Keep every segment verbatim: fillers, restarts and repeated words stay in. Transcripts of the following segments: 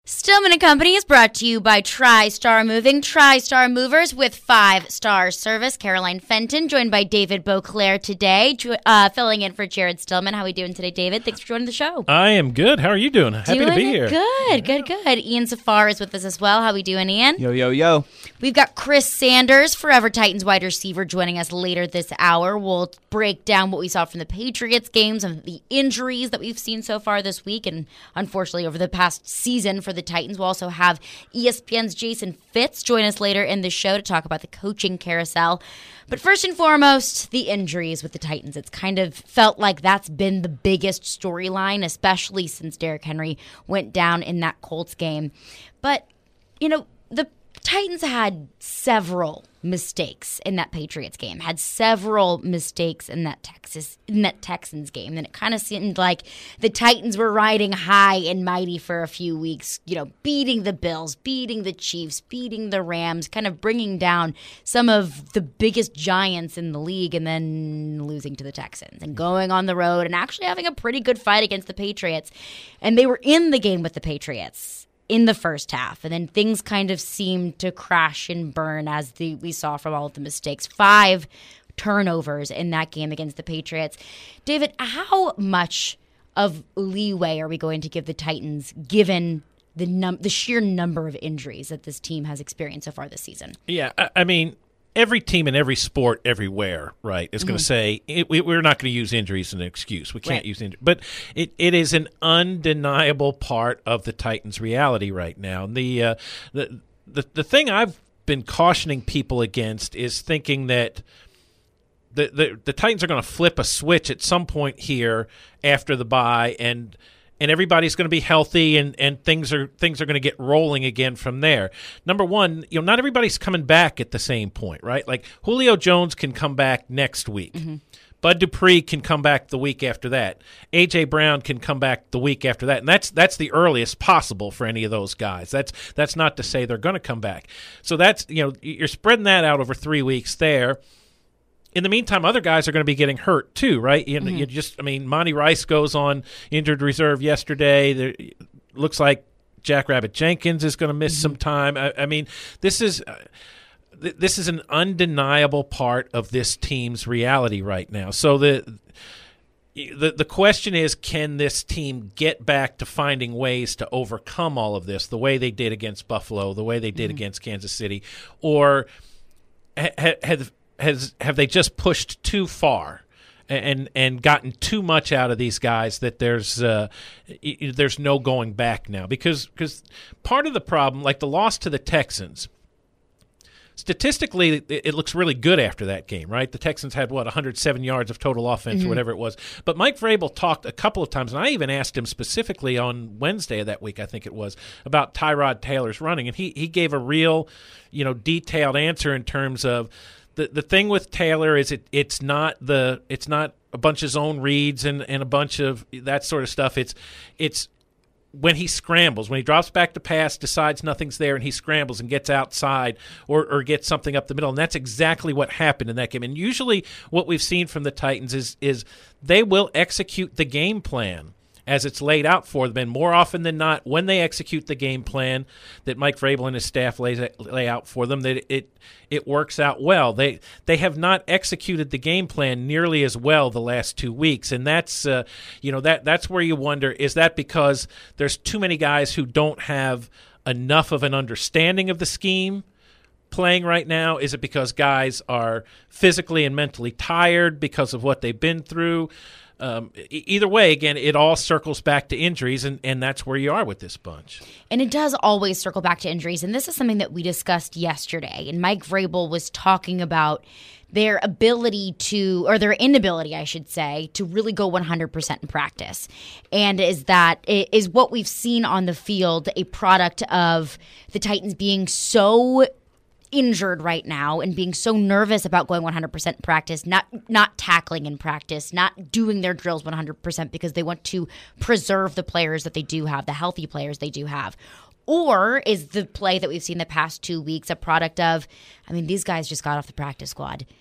Stillman and Company is brought to you by TriStar Moving, TriStar Movers with five-star service. Caroline Fenton, joined by David Beauclair today, uh, filling in for Jared Stillman. How are we doing today, David? Thanks for joining the show. I am good. How are you doing? Happy doing to be here. Good, good, good. Ian Safar is with us as well. How are we doing, Ian? Yo, yo, yo. We've got Chris Sanders, Forever Titans wide receiver, joining us later this hour. We'll break down what we saw from the Patriots games and the injuries that we've seen so far this week and, unfortunately, over the past season for the Titans. We'll also have E S P N's Jason Fitz join us later in the show to talk about the coaching carousel. But first and foremost, the injuries with the Titans. It's kind of felt like that's been the biggest storyline, especially since Derrick Henry went down in that Colts game. But, you know, the Titans had several mistakes in that Patriots game, had several mistakes in that Texas in that Texans game. And it kind of seemed like the Titans were riding high and mighty for a few weeks, you know, beating the Bills, beating the Chiefs, beating the Rams, kind of bringing down some of the biggest giants in the league and then losing to the Texans and going on the road and actually having a pretty good fight against the Patriots. And they were in the game with the Patriots in the first half, and then things kind of seemed to crash and burn as the, we saw from all of the mistakes. Five turnovers in that game against the Patriots. David, how much of leeway are we going to give the Titans given the num- the sheer number of injuries that this team has experienced so far this season? Yeah, I, I mean, every team in every sport everywhere, right, is going to Mm-hmm. say, it, we, we're not going to use injuries as an excuse. We can't Right. use injuries. But it, it is an undeniable part of the Titans' reality right now. The, uh, the, the, the thing I've been cautioning people against is thinking that the, the, the Titans are going to flip a switch at some point here after the bye and – and everybody's going to be healthy, and, and things are things are going to get rolling again from there. Number one, you know, not everybody's coming back at the same point, right? Like Julio Jones can come back next week. Mm-hmm. Bud Dupree can come back the week after that. A J. Brown can come back the week after that, and that's that's the earliest possible for any of those guys. That's that's not to say they're going to come back. So that's, you know, you're spreading that out over three weeks there. In the meantime, other guys are going to be getting hurt too, right? You, mm-hmm. you just, I mean, Monty Rice goes on injured reserve yesterday. There, looks like Jackrabbit Jenkins is going to miss mm-hmm. some time. I, I mean, this is uh, th- this is an undeniable part of this team's reality right now. So the the the question is, can this team get back to finding ways to overcome all of this, the way they did against Buffalo, the way they did mm-hmm. against Kansas City, or ha- have Has have they just pushed too far and and gotten too much out of these guys that there's uh, there's no going back now? Because because part of the problem, like the loss to the Texans, statistically it, it looks really good after that game, right? The Texans had, what, one hundred seven yards of total offense mm-hmm. or whatever it was. But Mike Vrabel talked a couple of times, and I even asked him specifically on Wednesday of that week, I think it was, about Tyrod Taylor's running. And he, he gave a real, you know, detailed answer in terms of, The the thing with Taylor is it it's not the it's not a bunch of zone reads and, and a bunch of that sort of stuff. It's it's when he scrambles, when he drops back to pass, decides nothing's there, and he scrambles and gets outside or, or gets something up the middle. And that's exactly what happened in that game. And usually what we've seen from the Titans is is they will execute the game plan as it's laid out for them. And more often than not, when they execute the game plan that Mike Vrabel and his staff lays, lay out for them, that it it works out well. They they have not executed the game plan nearly as well the last two weeks, and that's uh, you know that that's where you wonder, is that because there's too many guys who don't have enough of an understanding of the scheme playing right now? Is it because guys are physically and mentally tired because of what they've been through? Um, either way, again, it all circles back to injuries, and, and that's where you are with this bunch. And it does always circle back to injuries, and this is something that we discussed yesterday, and Mike Vrabel was talking about their ability to, or their inability, I should say, to really go one hundred percent in practice. And is that, is what we've seen on the field a product of the Titans being so injured right now and being so nervous about going one hundred percent in practice, not not tackling in practice, not doing their drills one hundred percent because they want to preserve the players that they do have, the healthy players they do have? Or is the play that we've seen the past two weeks a product of, I mean, these guys just got off the practice squad.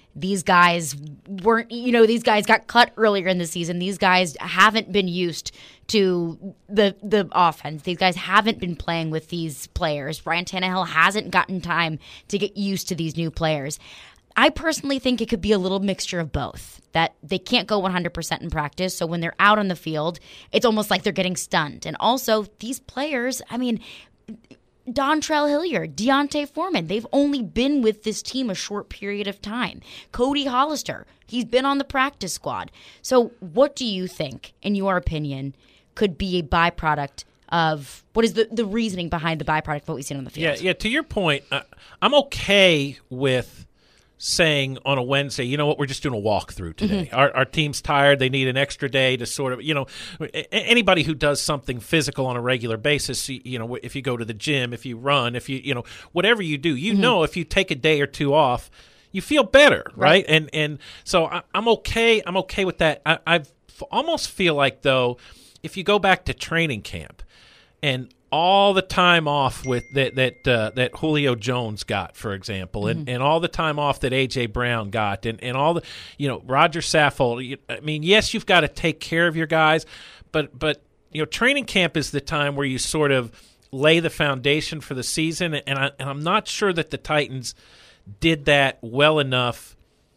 these guys weren't, you know, these guys got cut earlier in the season. These guys haven't been used to the the offense. These guys haven't been playing with these players. Ryan Tannehill hasn't gotten time to get used to these new players. I personally think it could be a little mixture of both, that they can't go one hundred percent in practice. So when they're out on the field, it's almost like they're getting stunned. And also, these players, I mean, Dontrell Hilliard, Deontay Foreman, they've only been with this team a short period of time. Cody Hollister, he's been on the practice squad. So what do you think, in your opinion, could be a byproduct of what is the, the reasoning behind the byproduct of what we've seen on the field? Yeah, yeah. To your point, uh, I'm okay with saying on a Wednesday, you know what, we're just doing a walkthrough today. Mm-hmm. Our, our team's tired. They need an extra day to sort of, you know, anybody who does something physical on a regular basis, you, you know, if you go to the gym, if you run, if you, you know, whatever you do, you mm-hmm. know, if you take a day or two off, you feel better, right? right? And and so I, I'm okay. I'm okay with that. I I've almost feel like, though, if you go back to training camp and all the time off with that that uh, that Julio Jones got, for example, and, mm-hmm. and all the time off that A J Brown got, and, and all the, you know, Roger Saffold. I mean, yes, you've got to take care of your guys, but but you know, training camp is the time where you sort of lay the foundation for the season, and I and I'm not sure that the Titans did that well enough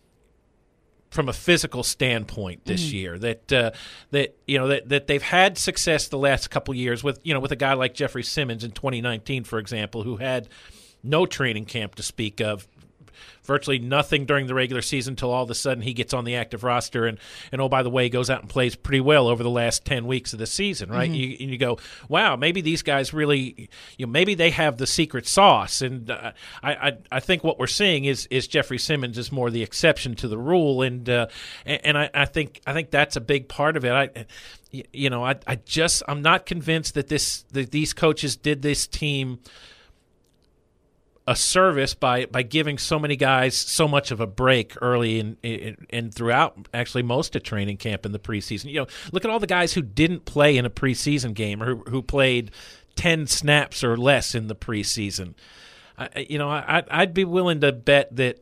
from a physical standpoint this mm-hmm. year. That uh, that you know that, that they've had success the last couple of years with you know with a guy like Jeffrey Simmons in twenty nineteen, for example, who had no training camp to speak of, virtually nothing during the regular season until all of a sudden he gets on the active roster and, and oh, by the way, goes out and plays pretty well over the last ten weeks of the season, right? Mm-hmm. You, and you go, wow, maybe these guys really, you know, maybe they have the secret sauce. And uh, I, I I think what we're seeing is is Jeffrey Simmons is more the exception to the rule, and uh, and, and I, I think I think that's a big part of it. I, you know, I I just I'm not convinced that this that these coaches did this team a service by by giving so many guys so much of a break early and in, in, in throughout actually most of training camp in the preseason. You know, look at all the guys who didn't play in a preseason game or who, who played ten snaps or less in the preseason. I, you know, I, I'd be willing to bet that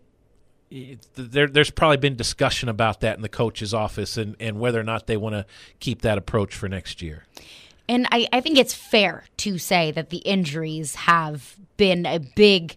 there, there's probably been discussion about that in the coach's office and, and whether or not they want to keep that approach for next year. And I, I think it's fair to say that the injuries have been a big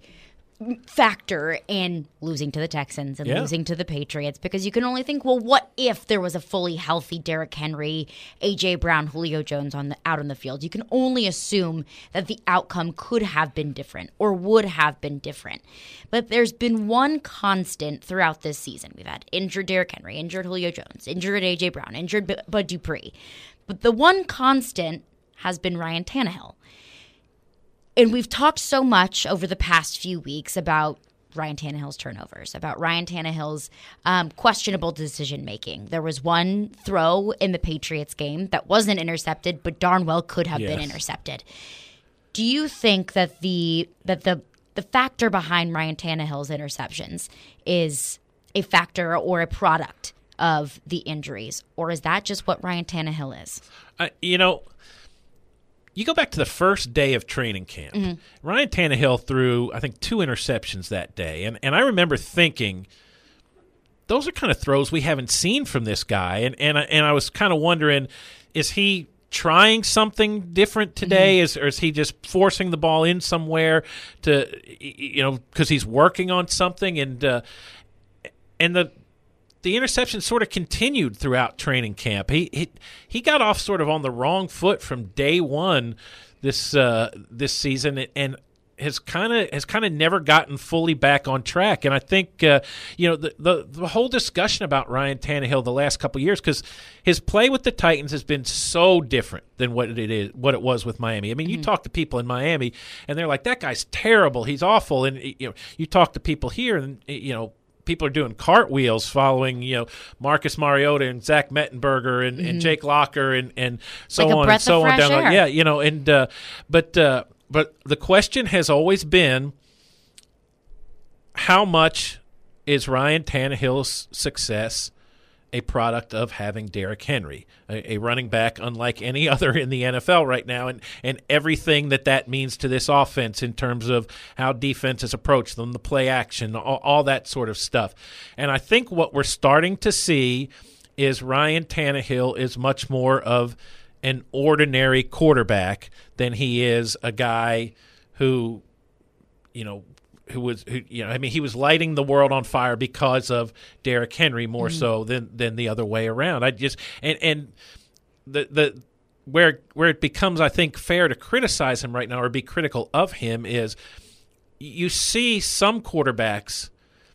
factor in losing to the Texans and yeah. losing to the Patriots, because you can only think, well, what if there was a fully healthy Derrick Henry, A J Brown, Julio Jones on the out on the field? You can only assume that the outcome could have been different or would have been different. But there's been one constant throughout this season. We've had injured Derrick Henry, injured Julio Jones, injured A J Brown, injured Bud Dupree. But the one constant has been Ryan Tannehill. And we've talked so much over the past few weeks about Ryan Tannehill's turnovers, about Ryan Tannehill's um, questionable decision-making. There was one throw in the Patriots game that wasn't intercepted, but darn well could have yes. been intercepted. Do you think that the that the the factor behind Ryan Tannehill's interceptions is a factor or a product of the injuries, or is that just what Ryan Tannehill is? Uh, you know, you go back to the first day of training camp. Mm-hmm. Ryan Tannehill threw, I think, two interceptions that day, and and I remember thinking, those are kind of throws we haven't seen from this guy, and and I, and I was kind of wondering, is he trying something different today? Mm-hmm. Is or is he just forcing the ball in somewhere to, you know, because he's working on something, and uh, and the. The interception sort of continued throughout training camp. He he he got off sort of on the wrong foot from day one this uh, this season, and has kind of has kind of never gotten fully back on track. And I think uh, you know the, the the whole discussion about Ryan Tannehill the last couple of years, because his play with the Titans has been so different than what it is what it was with Miami. I mean, mm-hmm. you talk to people in Miami, and they're like, "That guy's terrible. He's awful." And you know, you talk to people here, and you know. People are doing cartwheels following, you know, Marcus Mariota and Zach Mettenberger and, mm-hmm. and Jake Locker and, and so like on and so on down. Air. Yeah, you know, and uh, but uh, but the question has always been, how much is Ryan Tannehill's success a product of having Derrick Henry, a, a running back unlike any other in the N F L right now, and, and everything that that means to this offense in terms of how defenses approach them, the play action, all, all that sort of stuff. And I think what we're starting to see is Ryan Tannehill is much more of an ordinary quarterback than he is a guy who, you know, who was, who, you know, I mean, he was lighting the world on fire because of Derrick Henry more mm-hmm. so than than the other way around. I just and and the the where where it becomes, I think, fair to criticize him right now or be critical of him is you see some quarterbacks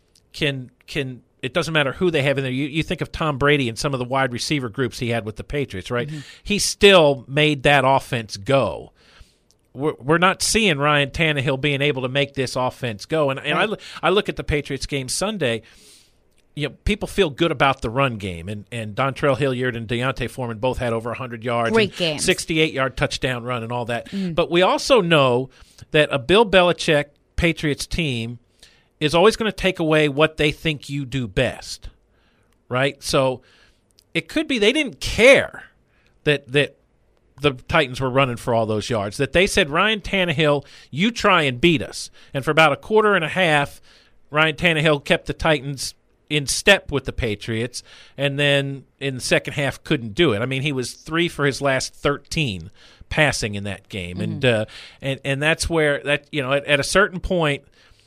can can. It doesn't matter who they have in there. You, you think of Tom Brady and some of the wide receiver groups he had with the Patriots, right? Mm-hmm. He still made that offense go. We're, we're not seeing Ryan Tannehill being able to make this offense go. And, and right. I, I look at the Patriots game Sunday. You know, people feel good about the run game, and, and Dontrell Hilliard and Deontay Foreman both had over one hundred yards. Great games. sixty-eight-yard touchdown run and all that. Mm. But we also know that a Bill Belichick Patriots team is always going to take away what they think you do best, right? So it could be they didn't care that that the Titans were running for all those yards, that they said, Ryan Tannehill, you try and beat us. And for about a quarter and a half, Ryan Tannehill kept the Titans in step with the Patriots, and then in the second half couldn't do it. I mean, he was three for his last thirteen passing in that game. Mm-hmm. And, uh, and and that's where, that you know, at, at a certain point,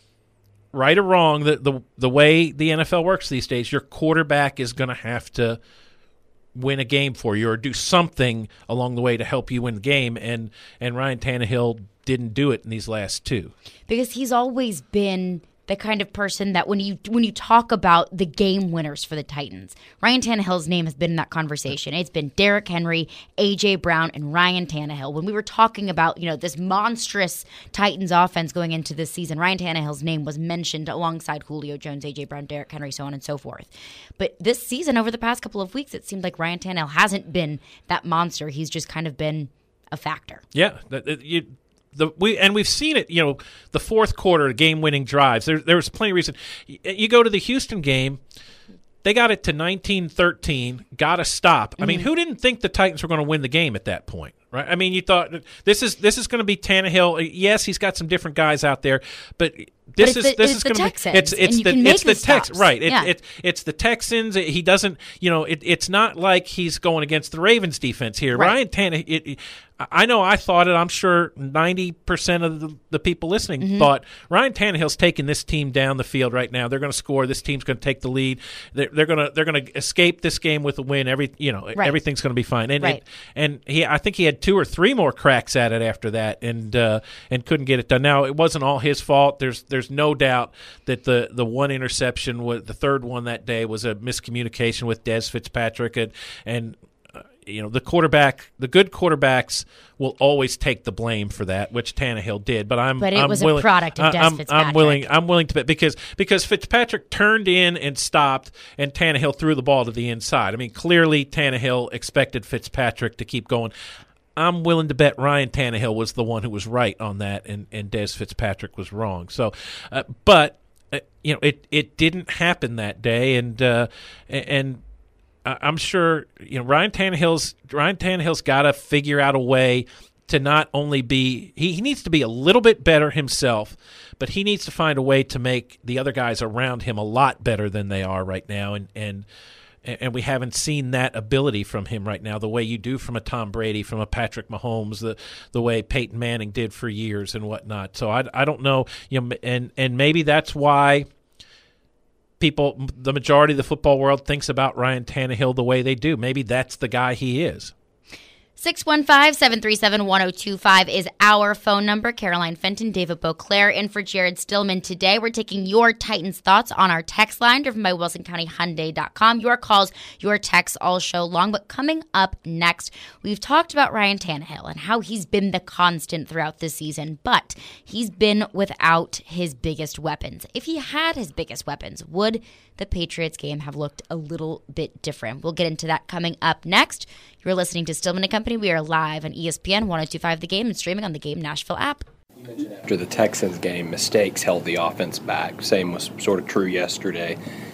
right or wrong, the, the the way the N F L works these days, your quarterback is going to have to win a game for you or do something along the way to help you win the game. And, and Ryan Tannehill didn't do it in these last two. Because he's always been the kind of person that when you when you talk about the game winners for the Titans, Ryan Tannehill's name has been in that conversation. It's been Derrick Henry, A J. Brown, and Ryan Tannehill. When we were talking about, you know, this monstrous Titans offense going into this season, Ryan Tannehill's name was mentioned alongside Julio Jones, A J. Brown, Derrick Henry, so on and so forth. But this season, over the past couple of weeks, it seemed like Ryan Tannehill hasn't been that monster. He's just kind of been a factor. Yeah, you. The we and we've seen it, you know, the fourth quarter game-winning drives. There, there was plenty of reason. You go to the Houston game, they got it to nineteen thirteen, got a stop. Mm-hmm. I mean, who didn't think the Titans were going to win the game at that point, right? I mean, you thought this is this is going to be Tannehill. Yes, he's got some different guys out there, but this but is the, this is going to be it's it's the it's the Tex right. It, yeah. it, it's the Texans. He doesn't, you know, it, it's not like he's going against the Ravens defense here. Right. Ryan Tannehill. It, it, I know I thought it. I'm sure ninety percent of the, the people listening mm-hmm. thought Ryan Tannehill's taking this team down the field right now. They're going to score. This team's going to take the lead. They're, they're going to they're going to escape this game with a win. Every you know right. everything's going to be fine. And right. it, and he I think he had two or three more cracks at it after that, and uh, and couldn't get it done. Now it wasn't all his fault. There's there's no doubt that the the one interception, was, the third one that day, was a miscommunication with Des Fitzpatrick, and and. You know, the quarterback, the good quarterbacks will always take the blame for that, which Tannehill did. But I'm, but it I'm was willing, a product of Des I'm, Fitzpatrick. I'm willing, I'm willing to bet because because Fitzpatrick turned in and stopped, and Tannehill threw the ball to the inside. I mean, clearly Tannehill expected Fitzpatrick to keep going. I'm willing to bet Ryan Tannehill was the one who was right on that, and, and Des Fitzpatrick was wrong. So, uh, but uh, you know, it it didn't happen that day, and uh, and. I'm sure you know Ryan Tannehill's Ryan Tannehill's got to figure out a way to not only be he, he needs to be a little bit better himself, but he needs to find a way to make the other guys around him a lot better than they are right now, and and and we haven't seen that ability from him right now the way you do from a Tom Brady, from a Patrick Mahomes, the the way Peyton Manning did for years and whatnot. So I, I don't know, you know, and and maybe that's why. People, the majority of the football world thinks about Ryan Tannehill the way they do. Maybe that's the guy he is. six one five, seven three seven, one oh two five is our phone number. Caroline Fenton, David Beauclair, in for Jared Stillman today. We're taking your Titans thoughts on our text line driven by Wilson County Hyundai dot com. Your calls, your texts all show long. But coming up next, we've talked about Ryan Tannehill and how he's been the constant throughout this season, but he's been without his biggest weapons. If he had his biggest weapons, would the Patriots game have looked a little bit different? We'll get into that coming up next. You're listening to Stillman and Company. We are live on E S P N one oh two point five The Game and streaming on the Game Nashville app. After the Texans game, mistakes held the offense back. Same was sort of true yesterday.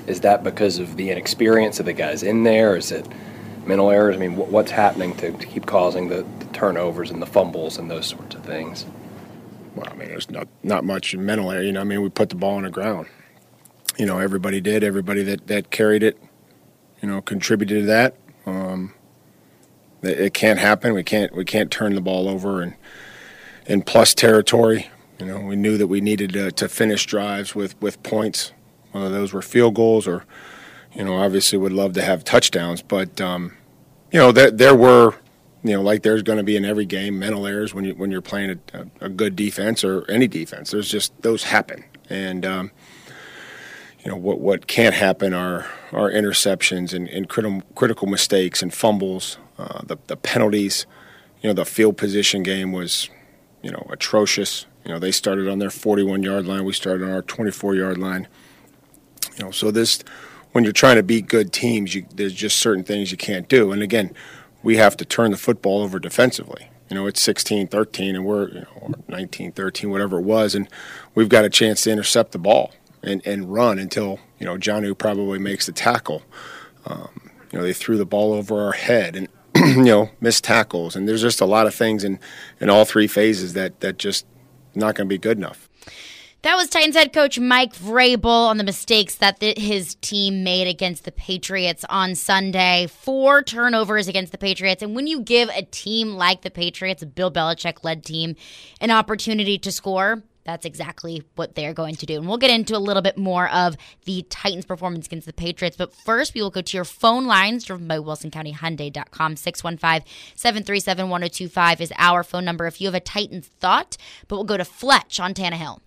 Is that because of the inexperience of the guys in there? Is it mental errors? I mean, what's happening to, to keep causing the, the turnovers and the fumbles and those sorts of things? Well, I mean, there's not not much mental error. You know, I mean, we put the ball on the ground. You know, everybody did. Everybody that, that carried it, you know, contributed to that. Um, it, it can't happen. We can't we can't turn the ball over in in plus territory. You know, we knew that we needed to, to finish drives with, with points, whether those were field goals or, you know, obviously would love to have touchdowns. But, um, you know, there, there were, you know, like there's going to be in every game, mental errors when, you, when you're playing a, a good defense or any defense. There's just, those happen. And, um, you know, what what can't happen are, are interceptions and, and critical, critical mistakes and fumbles, uh, the, the penalties. You know, the field position game was, you know, atrocious. You know, they started on their forty-one-yard line. We started on our twenty-four-yard line. You know, so this, when you're trying to beat good teams, you, there's just certain things you can't do. And again, we have to turn the football over defensively. You know, it's sixteen thirteen, and we're, you know, or nineteen thirteen, whatever it was, and we've got a chance to intercept the ball and, and run until, you know, Jonnu probably makes the tackle. Um, you know, they threw the ball over our head and, you know, missed tackles. And there's just a lot of things in, in all three phases that, that just not going to be good enough. That was Titans head coach Mike Vrabel on the mistakes that the, his team made against the Patriots on Sunday. Four turnovers against the Patriots. And when you give a team like the Patriots, a Bill Belichick-led team, an opportunity to score, that's exactly what they're going to do. And we'll get into a little bit more of the Titans' performance against the Patriots. But first, we will go to your phone lines driven by Wilson County Hyundai dot com. six one five, seven three seven, one oh two five is our phone number if you have a Titans thought. But we'll go to Fletch on Tannehill.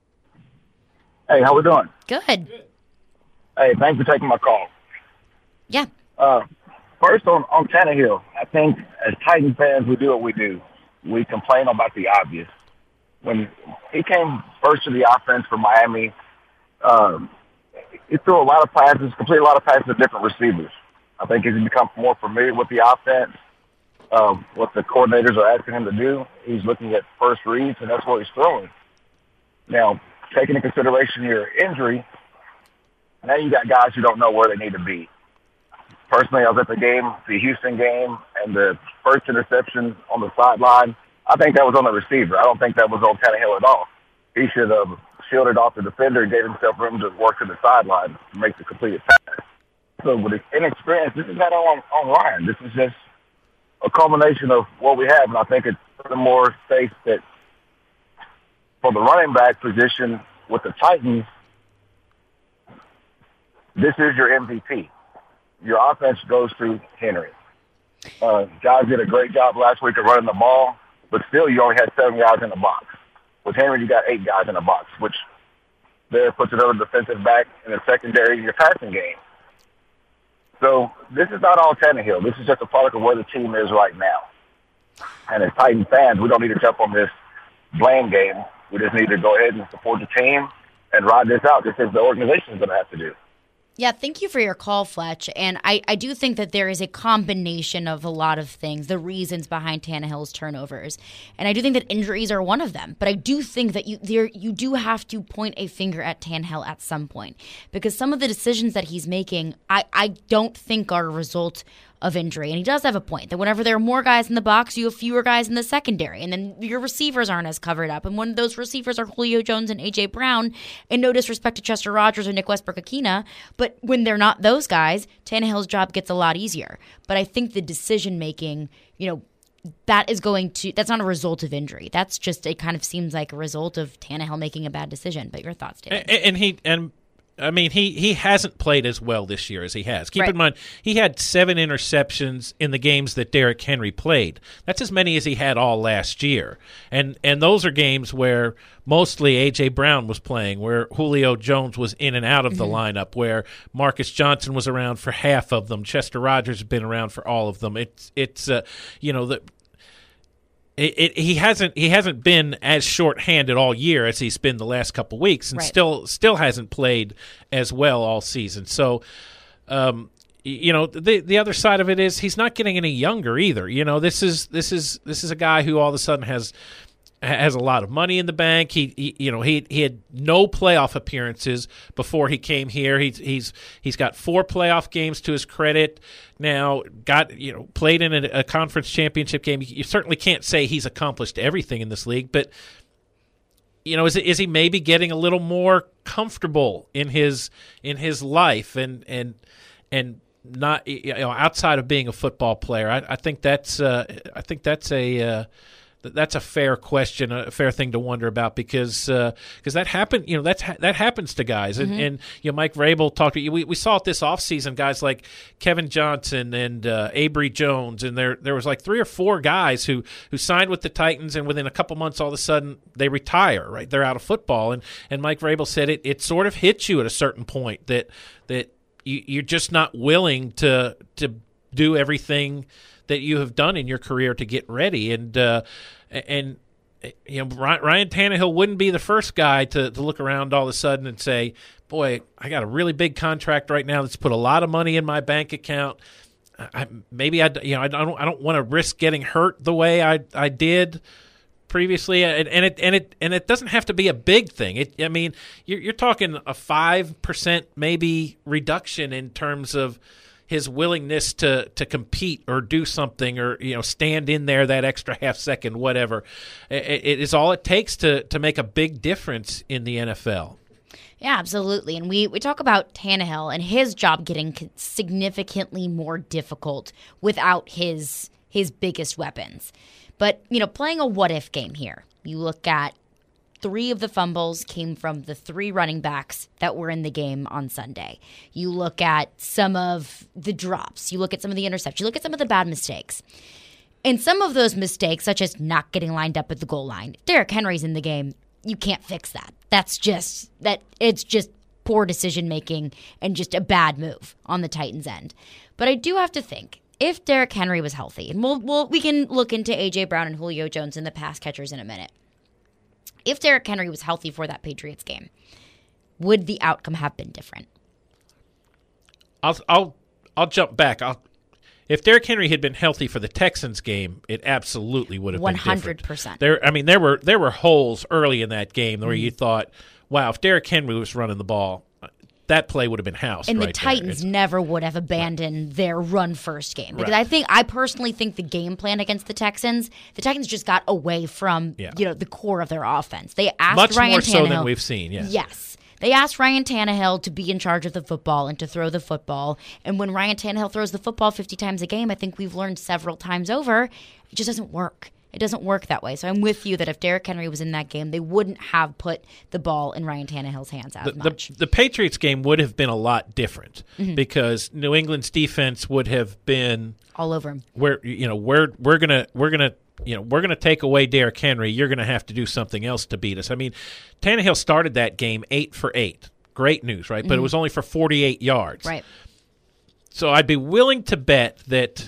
Hey, how we doing? Good. Hey, thanks for taking my call. Yeah. Uh, first, on, on Tannehill, I think as Titan fans, we do what we do. We complain about the obvious. When he came first to the offense for Miami, um, he threw a lot of passes, completed a lot of passes to different receivers. I think as he becomes more familiar with the offense, uh, what the coordinators are asking him to do, he's looking at first reads, and that's what he's throwing. Now, taking into consideration your injury, now you got guys who don't know where they need to be. Personally, I was at the game, the Houston game, and the first interception on the sideline, I think that was on the receiver. I don't think that was on Tannehill at all. He should have shielded off the defender and gave himself room to work to the sideline to make the completed pass. So with his inexperience, this is not on, on Ryan. This is just a culmination of what we have, and I think it furthermore states that for the running back position with the Titans, this is your M V P. Your offense goes through Henry. Uh, guys did a great job last week of running the ball, but still you only had seven guys in the box. With Henry, you got eight guys in the box, which there puts another defensive back in the secondary in your passing game. So this is not all Tannehill. This is just a product of where the team is right now. And as Titan fans, we don't need to jump on this blame game. We just need to go ahead and support the team and ride this out, just as the organization is going to have to do. Yeah, thank you for your call, Fletch. And I, I do think that there is a combination of a lot of things, the reasons behind Tannehill's turnovers. And I do think that injuries are one of them. But I do think that you there you do have to point a finger at Tannehill at some point. Because some of the decisions that he's making, I, I don't think are a result of injury. And he does have a point that whenever there are more guys in the box, you have fewer guys in the secondary. And then your receivers aren't as covered up. And when those receivers are Julio Jones and A J. Brown, and no disrespect to Chester Rogers or Nick Westbrook-Akina, but when they're not those guys, Tannehill's job gets a lot easier. But I think the decision-making, you know, that is going to, that's not a result of injury. That's just, it kind of seems like a result of Tannehill making a bad decision. But your thoughts, David? And, and he, and I mean, he, he hasn't played as well this year as he has. Keep right. in mind, he had seven interceptions in the games that Derrick Henry played. That's as many as he had all last year. And and those are games where mostly A J. Brown was playing, where Julio Jones was in and out of the mm-hmm. lineup, where Marcus Johnson was around for half of them. Chester Rogers has been around for all of them. It's, it's uh, you know, the It, it, he hasn't he hasn't been as shorthanded all year as he's been the last couple weeks, and right. still still hasn't played as well all season. So, um, you know, the the other side of it is he's not getting any younger either. You know, this is this is this is a guy who all of a sudden has has a lot of money in the bank. He, he you know, he he had no playoff appearances before he came here. He's he's he's got four playoff games to his credit now. Got you know played in a, a conference championship game. You certainly can't say he's accomplished everything in this league, but you know, is is he maybe getting a little more comfortable in his in his life and and and not you know outside of being a football player? I, I think that's uh, I think that's a uh, that's a fair question, a fair thing to wonder about because uh, because that happened. You know, that's that happens to guys, and, mm-hmm. and you know, Mike Vrabel talked to you. We we saw it this offseason, guys like Kevin Johnson and uh, Avery Jones, and there there was like three or four guys who who signed with the Titans, and within a couple months, all of a sudden they retire. Right, they're out of football, and and Mike Vrabel said it it sort of hits you at a certain point that that you, you're just not willing to to do everything that you have done in your career to get ready, and uh, and you know Ryan Tannehill wouldn't be the first guy to, to look around all of a sudden and say, "Boy, I got a really big contract right now that's put a lot of money in my bank account. I, maybe I you know I don't I don't want to risk getting hurt the way I I did previously." And, and it and it and it doesn't have to be a big thing. It I mean you're, you're talking a five percent maybe reduction in terms of his willingness to, to compete or do something or you know stand in there that extra half second, whatever. It, it is all it takes to to make a big difference in the N F L. Yeah, absolutely. And we, we talk about Tannehill and his job getting significantly more difficult without his his biggest weapons. But you know, playing a what if game here, you look at three of the fumbles came from the three running backs that were in the game on Sunday. You look at some of the drops. You look at some of the interceptions. You look at some of the bad mistakes. And some of those mistakes, such as not getting lined up at the goal line, Derrick Henry's in the game. You can't fix that. That's just that. It's just poor decision making and just a bad move on the Titans' end. But I do have to think if Derrick Henry was healthy, and we'll, we'll we can look into A J Brown and Julio Jones and the pass catchers in a minute. If Derrick Henry was healthy for that Patriots game, would the outcome have been different? I'll I'll I'll jump back. I'll, if Derrick Henry had been healthy for the Texans game, it absolutely would have been different. one hundred percent. There, I mean, there were there were holes early in that game where mm-hmm. you thought, "Wow, if Derrick Henry was running the ball, that play would have been housed." And right the Titans there. never would have abandoned right. their run-first game. Because right. I think, I personally think the game plan against the Texans, the Texans just got away from, yeah. you know, the core of their offense. They asked Much Ryan more Tannehill, so than we've seen, yes. Yes. They asked Ryan Tannehill to be in charge of the football and to throw the football. And when Ryan Tannehill throws the football fifty times a game, I think we've learned several times over, it just doesn't work. It doesn't work that way. So I'm with you that if Derrick Henry was in that game, they wouldn't have put the ball in Ryan Tannehill's hands as the, much. The, the Patriots game would have been a lot different mm-hmm. because New England's defense would have been all over him. We're you know we're we're gonna we're gonna you know we're gonna take away Derrick Henry. You're gonna have to do something else to beat us. I mean, Tannehill started that game eight for eight. Great news, right? Mm-hmm. But it was only for forty-eight yards. Right. So I'd be willing to bet that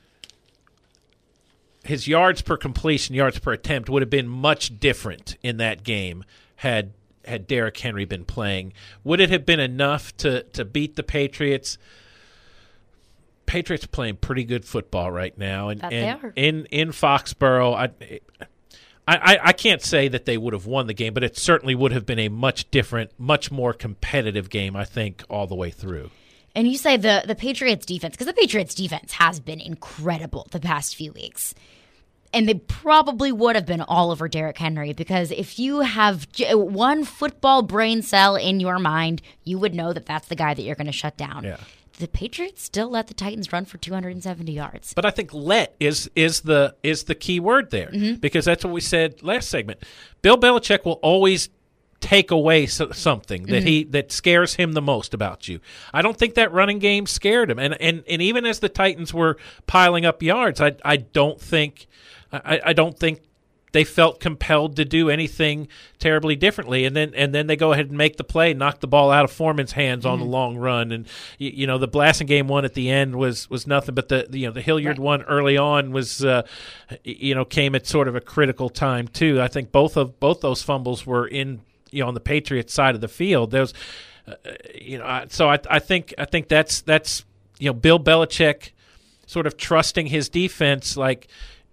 his yards per completion, yards per attempt would have been much different in that game had had Derrick Henry been playing. Would it have been enough to, to beat the Patriots? Patriots are playing pretty good football right now, and, that and they are. in in Foxborough, I, I I can't say that they would have won the game, but it certainly would have been a much different, much more competitive game, I think, all the way through. And you say the the Patriots defense, because the Patriots defense has been incredible the past few weeks. And they probably would have been all over Derrick Henry, because if you have one football brain cell in your mind, you would know that that's the guy that you're going to shut down. Yeah. The Patriots still let the Titans run for two hundred seventy yards. But I think "let" is is the is the key word there, mm-hmm. because that's what we said last segment. Bill Belichick will always take away so, something that mm-hmm. he that scares him the most about you. I don't think that running game scared him, and and, and even as the Titans were piling up yards, I I don't think I, I don't think they felt compelled to do anything terribly differently. And then and then they go ahead and make the play, knock the ball out of Foreman's hands on mm-hmm. the long run. And you, you know the Blasingame one at the end was was nothing, but the you know the Hilliard right. one early on was uh, you know came at sort of a critical time too. I think both of both those fumbles were in you know on the Patriots side of the field. Those uh, you know so I I think I think that's that's you know Bill Belichick sort of trusting his defense, like,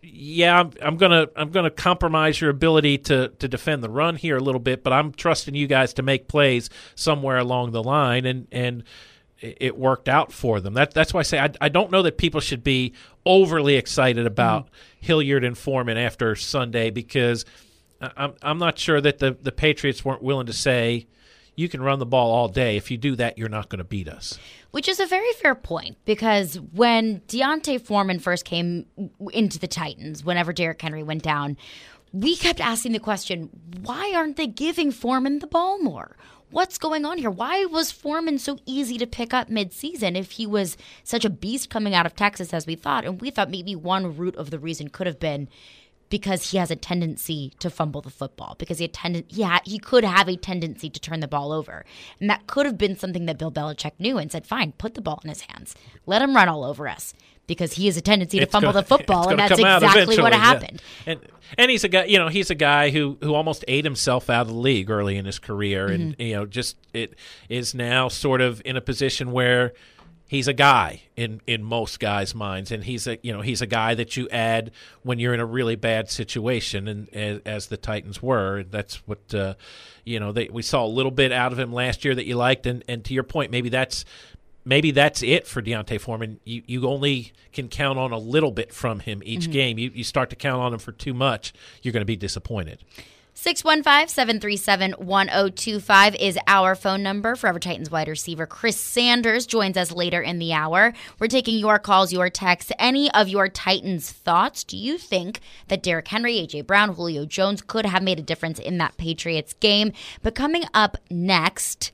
yeah, I'm, I'm gonna I'm gonna compromise your ability to to defend the run here a little bit, but I'm trusting you guys to make plays somewhere along the line, and and it worked out for them. That that's why I say I, I don't know that people should be overly excited about mm-hmm. Hilliard and Foreman after Sunday, because I'm I'm not sure that the the Patriots weren't willing to say, you can run the ball all day. If you do that, you're not going to beat us. Which is a very fair point, because when D'Onta Foreman first came into the Titans, whenever Derrick Henry went down, we kept asking the question, why aren't they giving Foreman the ball more? What's going on here? Why was Foreman so easy to pick up midseason if he was such a beast coming out of Texas as we thought? And we thought maybe one root of the reason could have been because he has a tendency to fumble the football, because he, had tend- he, ha- he could have a tendency to turn the ball over. And that could have been something that Bill Belichick knew and said, fine, put the ball in his hands. Let him run all over us, because he has a tendency to it's fumble gonna, the football, and that's exactly what happened. Yeah. And and he's a guy, you know, he's a guy who, who almost ate himself out of the league early in his career, and mm-hmm. you know, just it is now sort of in a position where he's a guy in, in most guys' minds, and he's a you know he's a guy that you add when you're in a really bad situation, and as, as the Titans were. That's what uh, you know. They, we saw a little bit out of him last year that you liked, and, and to your point, maybe that's maybe that's it for D'Onta Foreman. You you only can count on a little bit from him each mm-hmm. game. You you start to count on him for too much, you're going to be disappointed. six one five, seven three seven, one oh two five is our phone number. Forever Titans wide receiver Chris Sanders joins us later in the hour. We're taking your calls, your texts, any of your Titans thoughts. Do you think that Derrick Henry, A J. Brown, Julio Jones could have made a difference in that Patriots game? But coming up next,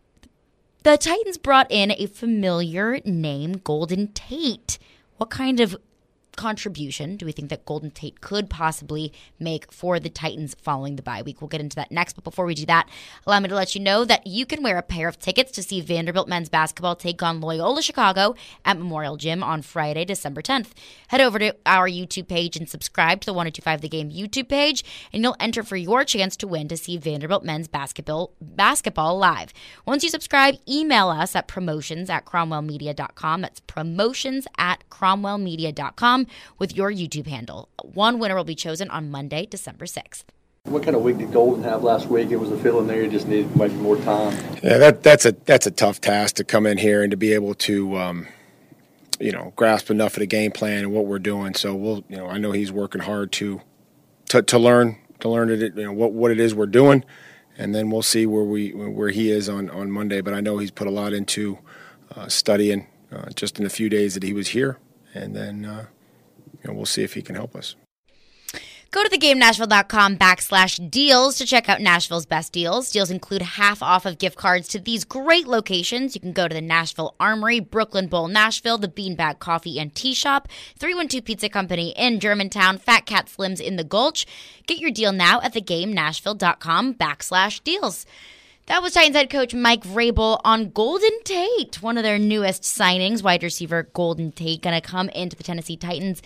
the Titans brought in a familiar name, Golden Tate. What kind of contribution do we think that Golden Tate could possibly make for the Titans following the bye week? We'll get into that next, but before we do that, allow me to let you know that you can wear a pair of tickets to see Vanderbilt men's basketball take on Loyola Chicago at Memorial Gym on Friday, December tenth. Head over to our YouTube page and subscribe to the one oh two five The Game YouTube page, and you'll enter for your chance to win to see Vanderbilt men's basketball basketball live. Once you subscribe, email us at promotions at cromwell media dot com. That's promotions at cromwell media dot com. with your YouTube handle. One winner will be chosen on Monday, December sixth. What kind of week did Golden have last week? It was a feeling there you just needed maybe more time. Yeah, that that's a that's a tough task to come in here and to be able to, um, you know, grasp enough of the game plan and what we're doing. So we'll, you know, I know he's working hard to to, to learn to learn it, you know, what what it is we're doing, and then we'll see where we where he is on, on Monday. But I know he's put a lot into uh, studying uh, just in the few days that he was here, and then. Uh, And we'll see if he can help us. Go to thegamenashville.com backslash deals to check out Nashville's best deals. Deals include half off of gift cards to these great locations. You can go to the Nashville Armory, Brooklyn Bowl, Nashville, the Beanbag Coffee and Tea Shop, three one two Pizza Company in Germantown, Fat Cat Slims in the Gulch. Get your deal now at thegamenashville.com backslash deals. That was Titans head coach Mike Vrabel on Golden Tate, one of their newest signings. Wide receiver Golden Tate going to come into the Tennessee Titans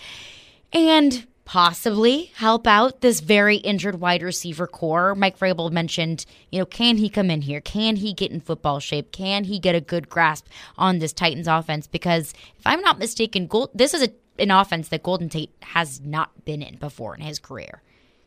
and possibly help out this very injured wide receiver core. Mike Vrabel mentioned, you know, can he come in here? Can he get in football shape? Can he get a good grasp on this Titans offense? Because if I'm not mistaken, Gold, this is a, an offense that Golden Tate has not been in before in his career.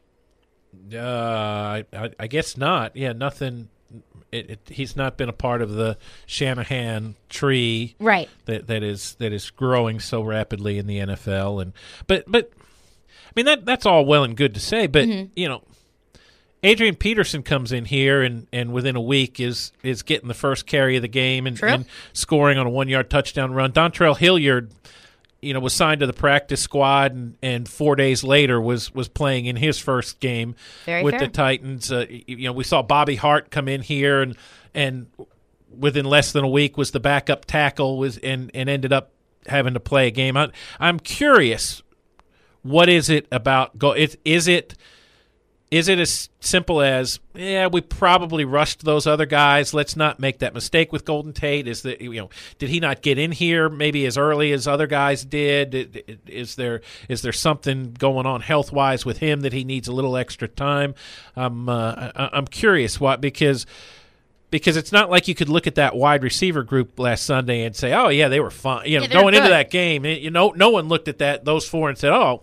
Uh, I, I, I guess not. Yeah, nothing. It, it, he's not been a part of the Shanahan tree, right? That that is that is growing so rapidly in the N F L, and but but I mean that that's all well and good to say, but mm-hmm. you know, Adrian Peterson comes in here and, and within a week is is getting the first carry of the game and, and scoring on a one yard touchdown run. Dontrell Hilliard, you know, was signed to the practice squad, and, and four days later was, was playing in his first game Very with fair. the Titans. Uh, you know, we saw Bobby Hart come in here, and and within less than a week was the backup tackle, was and, and ended up having to play a game. I, I'm curious, what is it about? Go? It, is it is it as simple as, yeah, we probably rushed those other guys, let's not make that mistake with Golden Tate? Is that, you know, did he not get in here maybe as early as other guys did? Is there is there something going on health wise with him that he needs a little extra time? Um, uh, I, I'm curious why, because because it's not like you could look at that wide receiver group last Sunday and say, oh yeah, they were fine. You know, yeah, going good. into that game, you know, no one looked at that those four and said, oh,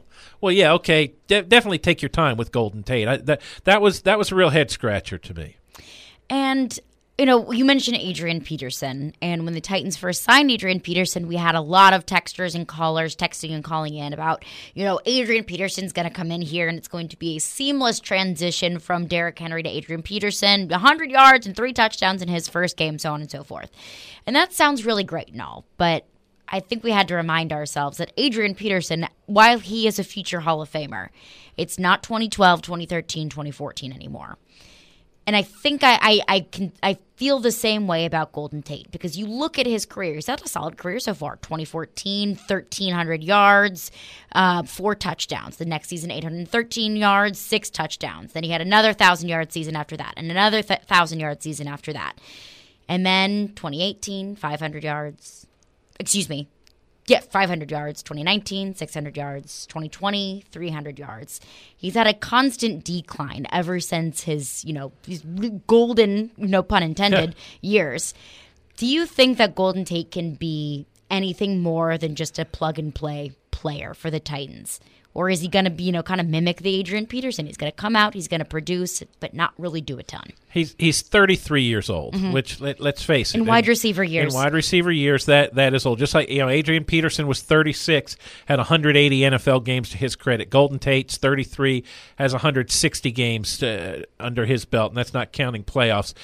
well, yeah, okay, de- definitely take your time with Golden Tate. I, that that was that was a real head scratcher to me. And you know, you mentioned Adrian Peterson, and when the Titans first signed Adrian Peterson, we had a lot of texters and callers texting and calling in about, you know, Adrian Peterson's going to come in here and it's going to be a seamless transition from Derrick Henry to Adrian Peterson, one hundred yards and three touchdowns in his first game, so on and so forth. And that sounds really great and all, but I think we had to remind ourselves that Adrian Peterson, while he is a future Hall of Famer, it's not twenty twelve, twenty thirteen, twenty fourteen anymore. And I think I, I, I can I feel the same way about Golden Tate, because you look at his career. He's had a solid career so far. twenty fourteen, thirteen hundred yards, uh, four touchdowns. The next season, eight hundred thirteen yards, six touchdowns. Then he had another thousand-yard season after that, and another th- thousand-yard season after that. And then twenty eighteen, five hundred yards. Excuse me. Yeah, five hundred yards, twenty nineteen, six hundred yards, twenty twenty, three hundred yards. He's had a constant decline ever since his, you know, his golden, no pun intended, years. Do you think that Golden Tate can be anything more than just a plug-and-play player for the Titans? Or is he going to be, you know, kind of mimic the Adrian Peterson? He's going to come out, he's going to produce, but not really do a ton. He's he's thirty-three years old, mm-hmm. which let, let's face it. In wide receiver years. In wide receiver years, that that is old. Just like, you know, Adrian Peterson was thirty-six, had one hundred eighty N F L games to his credit. Golden Tate's thirty-three, has one hundred sixty games uh, under his belt, and that's not counting playoffs.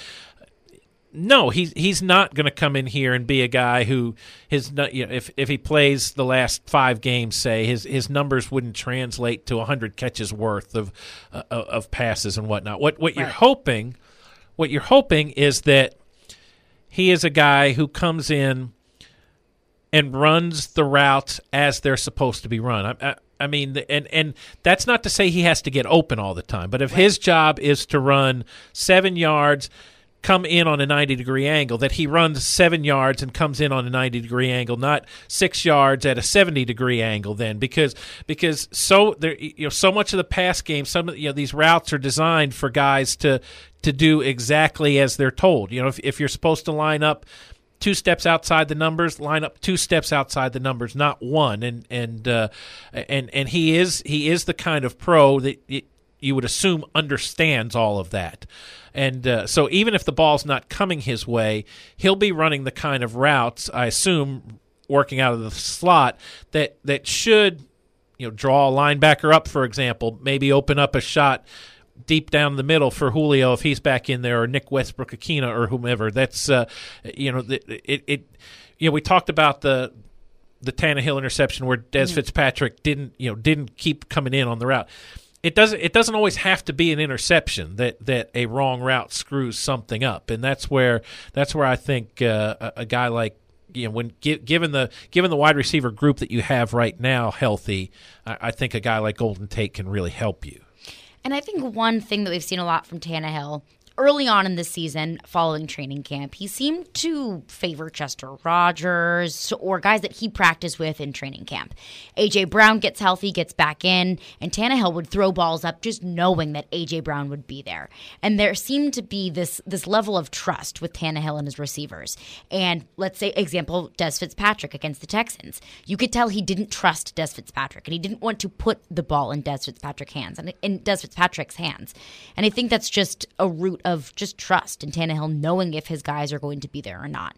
No, he's he's not going to come in here and be a guy who his you know, if if he plays the last five games, say his his numbers wouldn't translate to a hundred catches worth of uh, of passes and whatnot. What what you're right. hoping, what you're hoping is that he is a guy who comes in and runs the routes as they're supposed to be run. I, I, I mean, and and that's not to say he has to get open all the time, but if right. his job is to run seven yards. Come in on a ninety-degree angle, that he runs seven yards and comes in on a ninety-degree angle, not six yards at a seventy-degree angle. Then, because because so there, you know, so much of the pass game, some of you know these routes are designed for guys to to do exactly as they're told. You know, if if you're supposed to line up two steps outside the numbers, line up two steps outside the numbers, not one. And and uh, and and he is he is the kind of pro that it, you would assume understands all of that. And uh, so even if the ball's not coming his way, he'll be running the kind of routes, I assume, working out of the slot that that should, you know, draw a linebacker up, for example, maybe open up a shot deep down the middle for Julio if he's back in there, or Nick Westbrook-Akina or whomever. That's, uh, you know, it, it. You know, we talked about the the Tannehill interception where Des mm-hmm. Fitzpatrick didn't, you know, didn't keep coming in on the route. It doesn't. It doesn't always have to be an interception that, that a wrong route screws something up, and that's where that's where I think uh, a, a guy like you know when given the given the wide receiver group that you have right now healthy, I, I think a guy like Golden Tate can really help you. And I think one thing that we've seen a lot from Tannehill early on in the season, following training camp, he seemed to favor Chester Rogers or guys that he practiced with in training camp. A J. Brown gets healthy, gets back in, and Tannehill would throw balls up just knowing that A J. Brown would be there. And there seemed to be this this level of trust with Tannehill and his receivers. And let's say, example, Des Fitzpatrick against the Texans. You could tell he didn't trust Des Fitzpatrick, and he didn't want to put the ball in Des Fitzpatrick's hands, and in Des Fitzpatrick's hands. And I think that's just a root of just trust and Tannehill knowing if his guys are going to be there or not.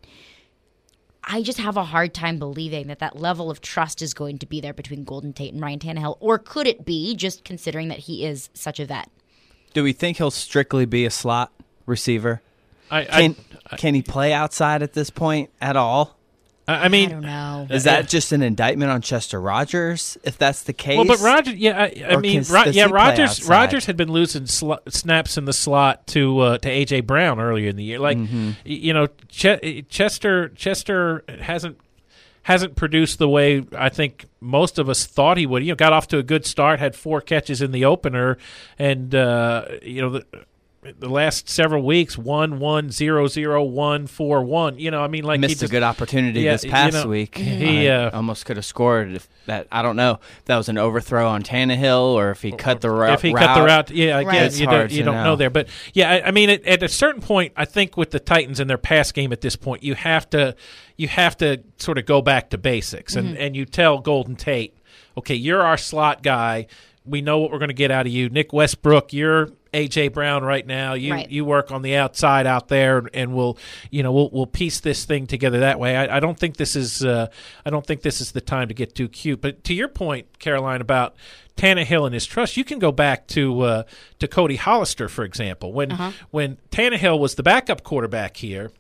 I just have a hard time believing that that level of trust is going to be there between Golden Tate and Ryan Tannehill, or could it be, just considering that he is such a vet? Do we think he'll strictly be a slot receiver? I, can, I, I, can he play outside at this point at all? I mean, I don't know. Is that just an indictment on Chester Rogers, if that's the case? Well, but Rogers, yeah, I, I mean, can, Ro- yeah, Rogers, outside? Rogers had been losing sl- snaps in the slot to uh, to A J. Brown earlier in the year. Like, mm-hmm. you know, Ch- Chester Chester hasn't hasn't produced the way I think most of us thought he would. You know, got off to a good start, had four catches in the opener, and uh, you know the. The last several weeks, one, one, zero, zero, one, four, one. You know, I mean, like missed he just, a good opportunity yeah, this past you know, week. He uh, almost could have scored. If that, I don't know if that was an overthrow on Tannehill or if he cut the route. If he route. cut the route, yeah, right. again, it's you hard don't, you to don't know. know there. But yeah, I, I mean, at, at a certain point, I think with the Titans and their pass game at this point, you have to, you have to sort of go back to basics, and, mm-hmm. and you tell Golden Tate, okay, you're our slot guy. We know what we're going to get out of you. Nick Westbrook, you're A J Brown right now. You right. you work on the outside out there, and we'll you know we'll we'll piece this thing together that way. I, I don't think this is uh, I don't think this is the time to get too cute. But to your point, Caroline, about Tannehill and his trust, you can go back to uh, to Cody Hollister, for example. When uh-huh. when Tannehill was the backup quarterback here,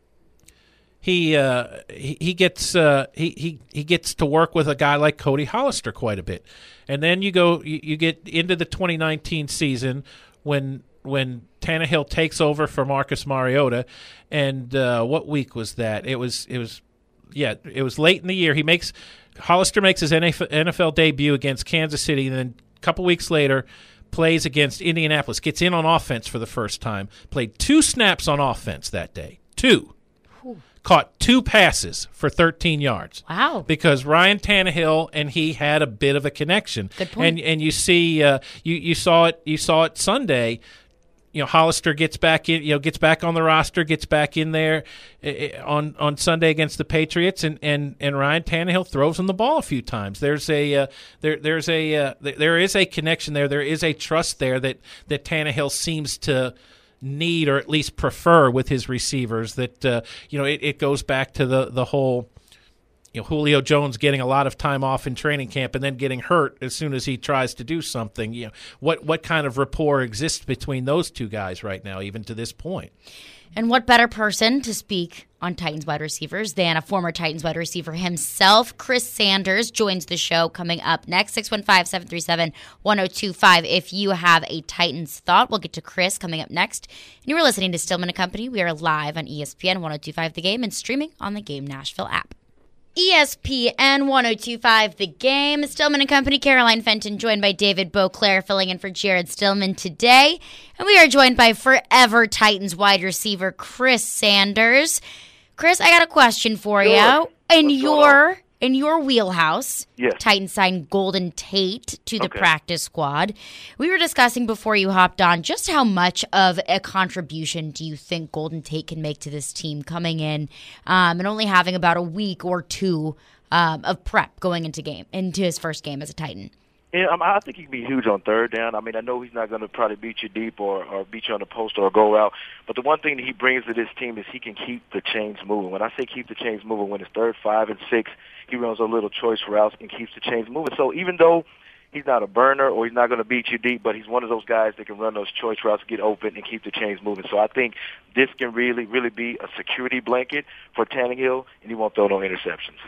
he uh, he, he gets uh, he, he he gets to work with a guy like Cody Hollister quite a bit. And then you go you, you get into the twenty nineteen season when when Tannehill takes over for Marcus Mariota, and uh, what week was that? It was it was yeah it was late in the year. He makes Hollister makes his N F L debut against Kansas City, and then a couple weeks later plays against Indianapolis. Gets in on offense for the first time. Played two snaps on offense that day. Two. Whew. Caught two passes for thirteen yards. Wow. Because Ryan Tannehill and he had a bit of a connection. Good point. And and you see uh, you you saw it you saw it Sunday. You know, Hollister gets back in, you know, gets back on the roster, gets back in there uh, on on Sunday against the Patriots, and, and, and Ryan Tannehill throws him the ball a few times. There's a uh, there there's a uh, there is a connection there. There is a trust there that that Tannehill seems to need, or at least prefer, with his receivers. That uh, you know, it, it goes back to the the whole, you know, Julio Jones getting a lot of time off in training camp and then getting hurt as soon as he tries to do something. You know, what what kind of rapport exists between those two guys right now, even to this point? And what better person to speak on Titans wide receivers than a former Titans wide receiver himself? Chris Sanders joins the show coming up next. six one five, seven three seven, one oh two five. If you have a Titans thought, we'll get to Chris coming up next. And you were listening to Stillman and Company. We are live on E S P N one oh two five The Game and streaming on the Game Nashville app. E S P N one oh two five The Game. Stillman and Company, Caroline Fenton, joined by David Beauclair, filling in for Jared Stillman today. And we are joined by forever Titans wide receiver Chris Sanders. Chris, I got a question for sure. you. In What's your in your wheelhouse, yes. Titans signed Golden Tate to the okay. practice squad. We were discussing before you hopped on just how much of a contribution do you think Golden Tate can make to this team coming in um, and only having about a week or two um, of prep going into game into his first game as a Titan? Yeah, I, mean, I think he can be huge on third down. I mean, I know he's not going to probably beat you deep or, or beat you on the post or go out, but the one thing that he brings to this team is he can keep the chains moving. When I say keep the chains moving, when it's third, five, and six, he runs a little choice routes and keeps the chains moving. So even though he's not a burner or he's not going to beat you deep, but he's one of those guys that can run those choice routes, get open, and keep the chains moving. So I think this can really, really be a security blanket for Tannehill, and he won't throw no interceptions.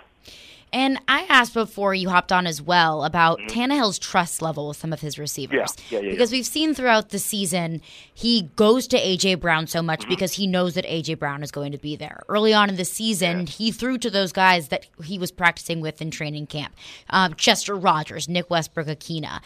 And I asked before you hopped on as well about mm-hmm. Tannehill's trust level with some of his receivers. Yeah, yeah, yeah. Because yeah. we've seen throughout the season, he goes to A J. Brown so much mm-hmm. because he knows that A J. Brown is going to be there. Early on in the season, yeah. he threw to those guys that he was practicing with in training camp. Um, Chester Rogers, Nick Westbrook-Akina.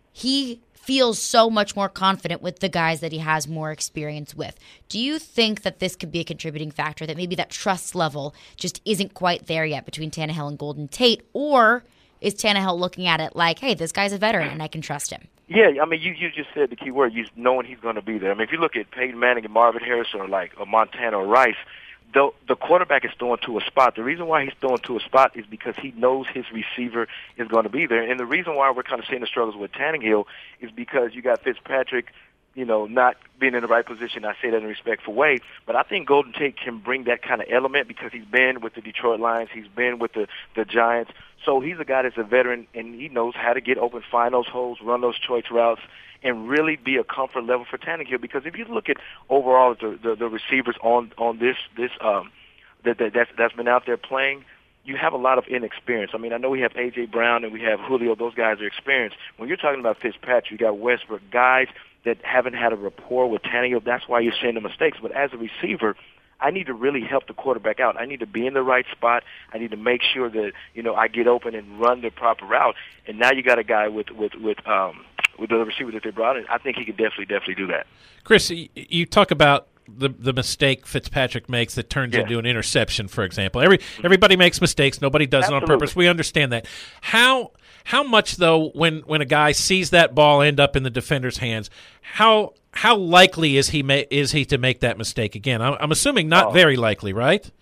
He feels so much more confident with the guys that he has more experience with. Do you think that this could be a contributing factor, that maybe that trust level just isn't quite there yet between Tannehill and Golden Tate? Or is Tannehill looking at it like, hey, this guy's a veteran and I can trust him? Yeah, I mean, you, you just said the key word, you knowing he's going to be there. I mean, if you look at Peyton Manning and Marvin Harrison or like a Montana or Rice, the, the quarterback is throwing to a spot. The reason why he's throwing to a spot is because he knows his receiver is going to be there. And the reason why we're kind of seeing the struggles with Tannehill is because you got Fitzpatrick, you know, not being in the right position. I say that in a respectful way. But I think Golden Tate can bring that kind of element because he's been with the Detroit Lions. He's been with the, the Giants. So he's a guy that's a veteran, and he knows how to get open, find those holes, run those choice routes, and really be a comfort level for Tannehill. Because if you look at overall the the, the receivers on on this this um that, that that's that's been out there playing, you have a lot of inexperience. I mean, I know we have A J. Brown and we have Julio; those guys are experienced. When you're talking about Fitzpatrick, you got Westbrook, guys that haven't had a rapport with Tannehill. That's why you're seeing the mistakes. But as a receiver, I need to really help the quarterback out. I need to be in the right spot. I need to make sure that, you know, I get open and run the proper route. And now you got a guy with with with um with the receiver that they brought in. I think he can definitely definitely do that. Chris, you talk about the the mistake Fitzpatrick makes that turns yeah. into an interception, for example. Every everybody makes mistakes. Nobody does Absolutely. it on purpose. We understand that. How how much though, when when a guy sees that ball end up in the defender's hands, how how likely is he ma- is he to make that mistake again? I'm, I'm assuming not oh. very likely, right?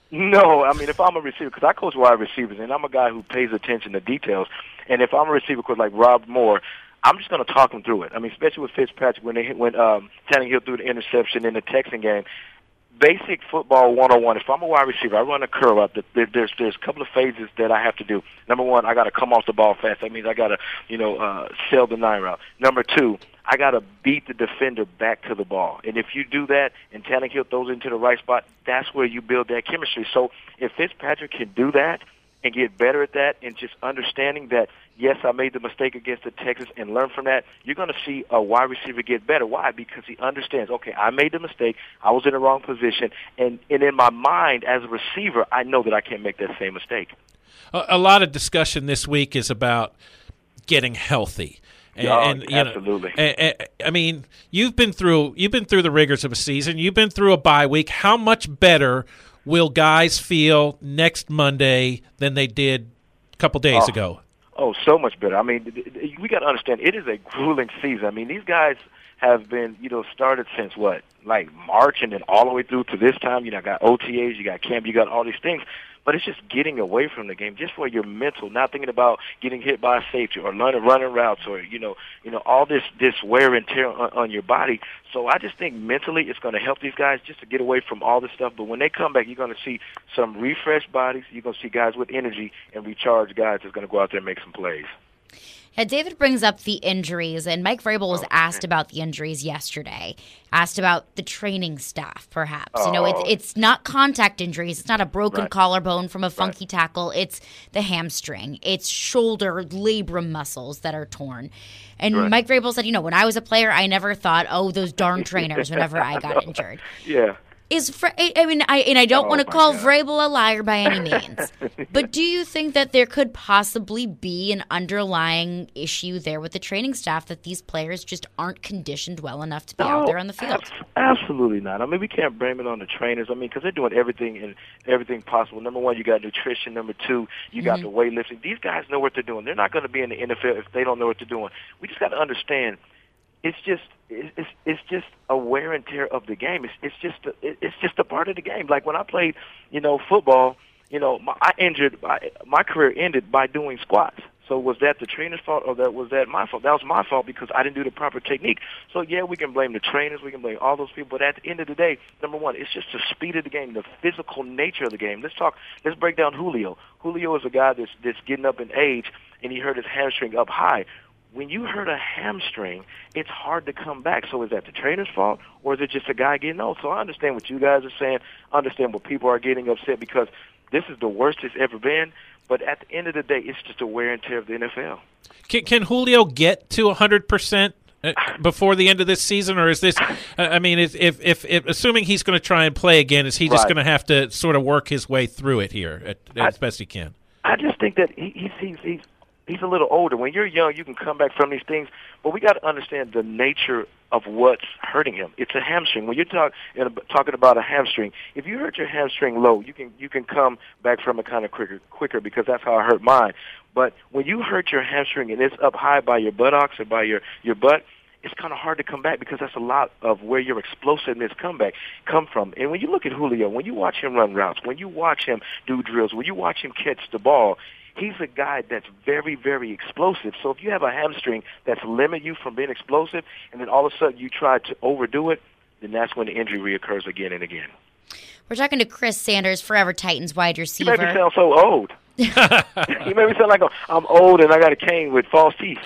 No, I mean, if I'm a receiver, because I coach wide receivers, and I'm a guy who pays attention to details, and if I'm a receiver coach like Rob Moore, I'm just going to talk him through it. I mean, especially with Fitzpatrick, when they hit, when um, Tannehill threw the interception in the Texan game, basic football one oh one. If I'm a wide receiver, I run a curl up. There's there's a couple of phases that I have to do. Number one, I got to come off the ball fast. That means I got to, you know, uh, sell the nine route. Number two, I got to beat the defender back to the ball. And if you do that and Tannehill throws it into the right spot, that's where you build that chemistry. So if Fitzpatrick can do that and get better at that and just understanding that, yes, I made the mistake against the Texans and learn from that, you're going to see a wide receiver get better. Why? Because he understands, okay, I made the mistake, I was in the wrong position, and, and in my mind as a receiver, I know that I can't make that same mistake. A, a lot of discussion this week is about getting healthy. And, oh, and, you absolutely. Know, and, and, I mean, you've been through you've been through the rigors of a season. You've been through a bye week. How much better will guys feel next Monday than they did a couple days oh. ago? Oh, so much better. I mean, we got to understand, it is a grueling season. I mean, these guys have been, you know, started since what, like March, and then all the way through to this time. You know, got O T As, you got camp, you got all these things. But it's just getting away from the game, just for your mental, not thinking about getting hit by a safety or learning running routes or, you know, you know, all this, this wear and tear on, on your body. So I just think mentally it's going to help these guys just to get away from all this stuff. But when they come back, you're going to see some refreshed bodies. You're going to see guys with energy and recharged guys that's going to go out there and make some plays. Yeah, David brings up the injuries, and Mike Vrabel was oh, asked man. about the injuries yesterday, asked about the training staff, perhaps. Oh. You know, it's it's not contact injuries. It's not a broken right. collarbone from a funky right. tackle. It's the hamstring. It's shoulder labrum muscles that are torn. And right. Mike Vrabel said, you know, when I was a player, I never thought, oh, those darn trainers whenever I got injured. Yeah. Is Fra- I mean, I and I don't Oh, want to my call God. Vrabel a liar by any means, but do you think that there could possibly be an underlying issue there with the training staff, that these players just aren't conditioned well enough to be out there on the field? Ab- absolutely not. I mean, we can't blame it on the trainers. I mean, because they're doing everything and everything possible. Number one, you got nutrition. Number two, you got Mm-hmm. the weightlifting. These guys know what they're doing. They're not going to be in the N F L if they don't know what they're doing. We just got to understand. It's just it's it's just a wear and tear of the game. It's it's just a, it's just a part of the game. Like when I played, you know, football, you know, my, I injured my, my career ended by doing squats. So was that the trainer's fault, or that was that my fault? That was my fault because I didn't do the proper technique. So yeah, we can blame the trainers, we can blame all those people, but at the end of the day, number one, it's just the speed of the game, the physical nature of the game. Let's talk. Let's break down Julio. Julio is a guy that's that's getting up in age, and he hurt his hamstring up high. When you hurt a hamstring, it's hard to come back. So is that the trainer's fault, or is it just a guy getting old? So I understand what you guys are saying. I understand what people are getting upset, because this is the worst it's ever been. But at the end of the day, it's just a wear and tear of the N F L. Can, can Julio get to one hundred percent before the end of this season, or is this? I mean, if if, if, if assuming he's going to try and play again, is he just Right. going to have to sort of work his way through it here at, as I- best he can? I just think that he, he's he's he's he's a little older. When you're young, you can come back from these things, but we got to understand the nature of what's hurting him. It's a hamstring. When you're talk, you know, talking about a hamstring, if you hurt your hamstring low, you can you can come back from it kind of quicker, quicker because that's how I hurt mine. But when you hurt your hamstring and it's up high by your buttocks or by your, your butt, it's kind of hard to come back, because that's a lot of where your explosiveness come back come from. And when you look at Julio, when you watch him run routes, when you watch him do drills, when you watch him catch the ball, he's a guy that's very, very explosive. So if you have a hamstring that's limit you from being explosive, and then all of a sudden you try to overdo it, then that's when the injury reoccurs again and again. We're talking to Chris Sanders, Forever Titans wide You receiver. make me sound so old. You make me sound like I'm old and I got a cane with false teeth.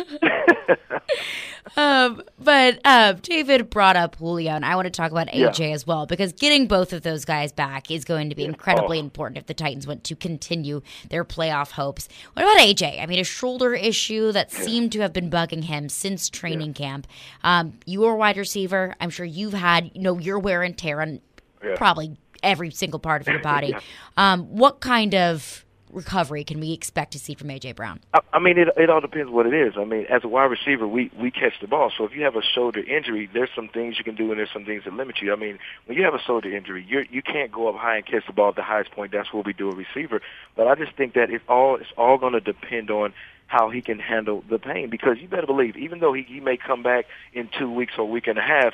Um, but uh, David brought up Julio, and I want to talk about A J Yeah. as well, because getting both of those guys back is going to be incredibly Oh. important if the Titans want to continue their playoff hopes. What about A J? I mean, a shoulder issue that seemed to have been bugging him since training camp. Um, you are a wide receiver. I'm sure you've had, you know, your wear and tear on Yeah. probably every single part of your body. Yeah. um, what kind of recovery can we expect to see from A J Brown? I, I mean, it, it all depends what it is. I mean, as a wide receiver, we, we catch the ball. So if you have a shoulder injury, there's some things you can do, and there's some things that limit you. I mean, when you have a shoulder injury, you you can't go up high and catch the ball at the highest point. That's what we do a receiver. But I just think that it's all it's all going to depend on how he can handle the pain, because you better believe, even though he, he may come back in two weeks or a week and a half,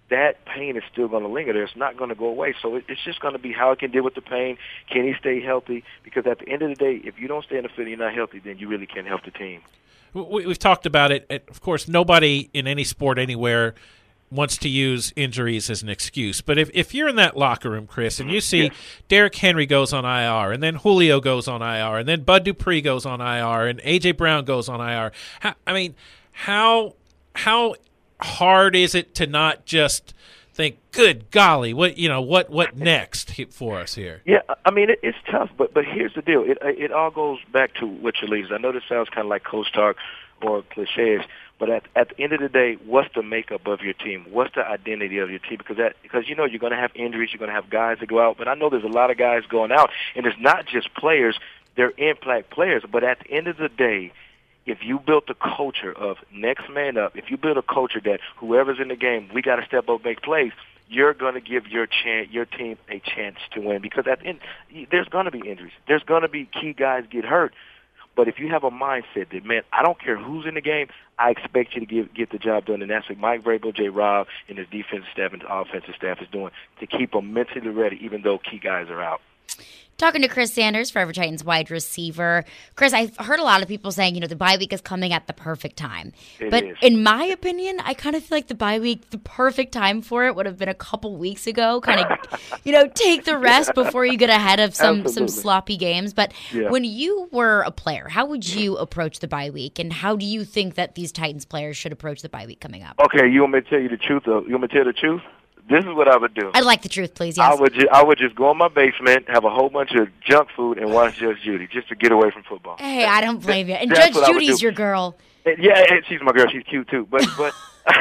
that pain is still going to linger there. It's not going to go away. So it, it's just going to be how it can deal with the pain. Can he stay healthy? Because at the end of the day, if you don't stay in the field and you're not healthy, then you really can't help the team. We, we've talked about it. Of course, nobody in any sport anywhere wants to use injuries as an excuse. But if, if you're in that locker room, Chris, and you see yes. Derrick Henry goes on I R, and then Julio goes on I R, and then Bud Dupree goes on I R, and A J. Brown goes on I R, how, I mean, how how hard is it to not just think, good golly, what you know, what what next for us here? Yeah, I mean, it, it's tough, but but here's the deal. It it all goes back to what your leaders. I know this sounds kind of like coach talk or cliches, but at, at the end of the day, what's the makeup of your team? What's the identity of your team? Because that, because you know you're going to have injuries, you're going to have guys that go out. But I know there's a lot of guys going out, and it's not just players; they're impact players. But at the end of the day, if you built a culture of next man up, if you build a culture that whoever's in the game, we got to step up, make plays, you're going to give your chance, your team a chance to win. Because at the end, there's going to be injuries. There's going to be key guys get hurt. But if you have a mindset that, man, I don't care who's in the game, I expect you to give, get the job done. And that's what Mike Vrabel, J. Rob, and his defensive staff and offensive staff is doing to keep them mentally ready, even though key guys are out. Talking to Chris Sanders, Forever Titans wide receiver. Chris, I've heard a lot of people saying, you know, the bye week is coming at the perfect time. It but is. In my opinion, I kind of feel like the bye week, the perfect time for it would have been a couple weeks ago. Kind of, you know, take the rest before you get ahead of some, some sloppy games. But yeah. when you were a player, how would you approach the bye week? And how do you think that these Titans players should approach the bye week coming up? Okay, you want me to tell you the truth? Though? You want me to tell the truth? This is what I would do. I'd like the truth, please, yes. I would, ju- I would just go in my basement, have a whole bunch of junk food, and watch Judge Judy just to get away from football. Hey, I don't blame you. And That's Judge Judy's your girl. And yeah, and she's my girl. She's cute, too. But but,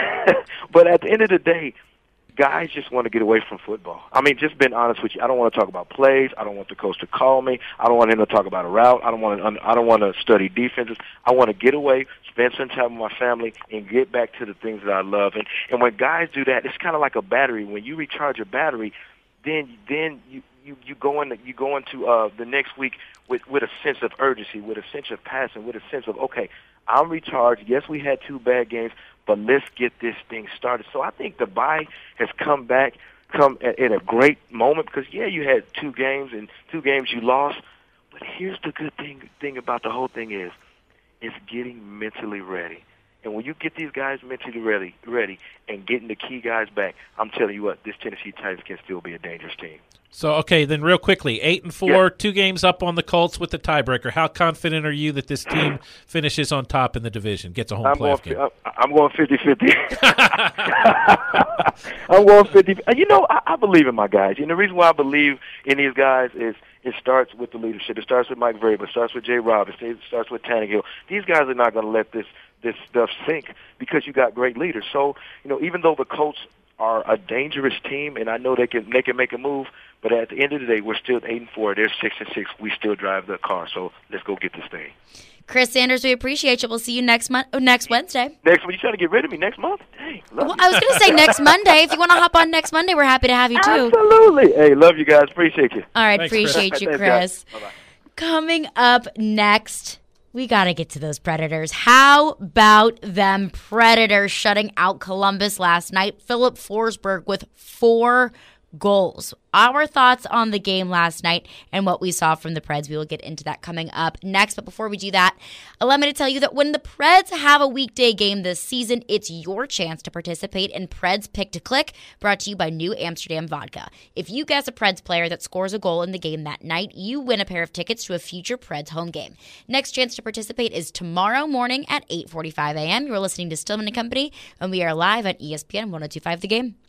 but at the end of the day, guys just want to get away from football. I mean, just being honest with you, I don't want to talk about plays. I don't want the coach to call me. I don't want him to talk about a route. I don't want to, I don't want to study defenses. I want to get away, spend some time with my family, and get back to the things that I love. And, and when guys do that, it's kind of like a battery. When you recharge your battery, then then you, you, you go into you go into uh, the next week with, with a sense of urgency, with a sense of passion, with a sense of, okay, I'm recharged. Yes, we had two bad games, but let's get this thing started. So I think the bye has come back, come at, at a great moment because, yeah, you had two games and two games you lost. But here's the good thing thing about the whole thing is, is getting mentally ready. And when you get these guys mentally ready, ready and getting the key guys back, I'm telling you what, this Tennessee Titans can still be a dangerous team. So, okay, then real quickly, eight and four, yeah. two games up on the Colts with the tiebreaker. How confident are you that this team finishes on top in the division, gets a home I'm playoff going, game? I'm going fifty-fifty. I'm going fifty. You know, I, I believe in my guys. And the reason why I believe in these guys is it starts with the leadership. It starts with Mike Vrabel. It starts with J. Rob. It starts with Tannehill. These guys are not going to let this this stuff sink because you got great leaders. So, you know, even though the Colts are a dangerous team, and I know they can they can make a move, but at the end of the day, we're still eight and four. They're six and six. We still drive the car. So let's go get this thing. Chris Sanders, we appreciate you. We'll see you next month. Oh, next Wednesday. Next month, you trying to get rid of me next month? Dang, love well, you. I was going to say next Monday. If you want to hop on next Monday, we're happy to have you too. Absolutely. Hey, love you guys. Appreciate you. All right, Thanks, appreciate Chris. you, Thanks, Chris. guys. Bye-bye. Coming up next, we got to get to those Predators. How about them Predators shutting out Columbus last night? Philip Forsberg with four goals. Our thoughts on the game last night and what we saw from the Preds. We will get into that coming up next. But before we do that, allow me to tell you that when the Preds have a weekday game this season, it's your chance to participate in Preds Pick to Click, brought to you by New Amsterdam Vodka. If you guess a Preds player that scores a goal in the game that night, you win a pair of tickets to a future Preds home game. Next chance to participate is tomorrow morning at eight forty-five a.m. You're listening to Stillman and Company, and we are live on E S P N one oh two point five The Game.